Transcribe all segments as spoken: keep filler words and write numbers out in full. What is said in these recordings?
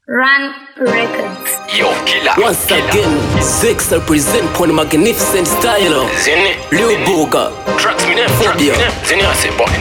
Run Records. Yo, killer. Once killer. again, six represent Pony magnificent style. Zini. Lil Booga. Tracks me name. Tracks me name. Zini I say, boy.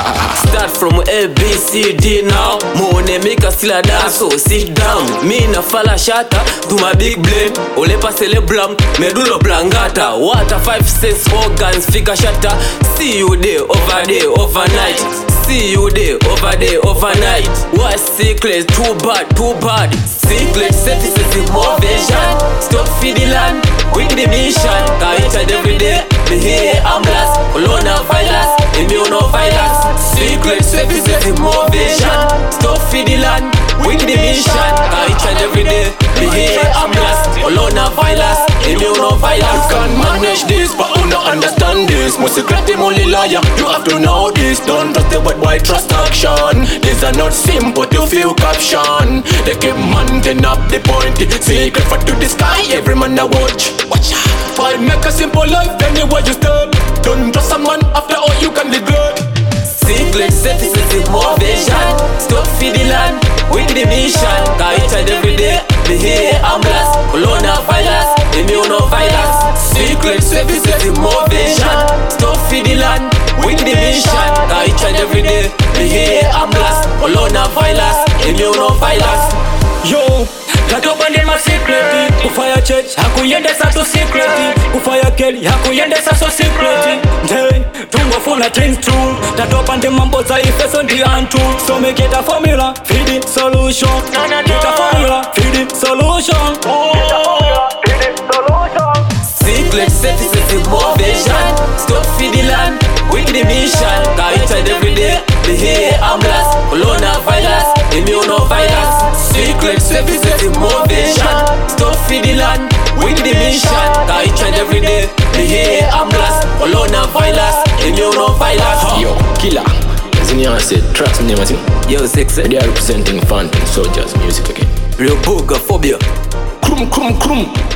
Start from A, B, C, D now. Mone make a still a dance, so sit down. Me na fala shata, do my big blame. Ole pa celebram, medulo blangata. Water five, six organs, fika shata. See you there, over there, overnight. See you there, over there, overnight. What secret? Too bad, too bad. Secret services in more vision. Stop feeding land, with the mission. Cause each and every day, me hear ambulance, coronavirus, immunovirus. Secret services in more vision. Stop feeding land, with the mission. Cause each and every day, me hear ambulance, coronavirus, immunovirus. You can't manage this, but you don't understand this. Most secret him only liar, you have to know this. Don't trust the word, why trust action? These are not simple to feel caption. They keep mounting up the point. Secret for to the sky, every man a watch. Watch out. Why make a simple life anywhere you step? Don't trust someone after all you can regret. Secret services in more vision. Stop feeding land, with the mission. Cause each and every day, me hear ambulance, coronavirus, immunovirus. Secret services in more vision. Stop feeding land, with the mission. Cause each and every day, me hear ambulance, coronavirus, immunovirus. Yo, katobande ma secret. Kufaya church, hakuyendesa so secret. Kufaya Kelly, hakuyendesa so secret. Hey, tungo funa things true. Tatopande mambo za ifeso ndi antu. So me get a formula, feed the solution. Get a formula, feed the solution. Get a formula, feed the solution. Secret services in more vision. Stop feeding land, with the mission. Cause each and every day, me hear ambulance, coronavirus, immunovirus. Secret services in more vision. Stop feeding land, with the mission. Cause each and every day, me hear ambulance, coronavirus, immunovirus. Yo, killer. Zini I say, tracks me name I think. Yo, six, They are representing Phantom Soldiers music again. Real Booga phobia. Krum krum krum.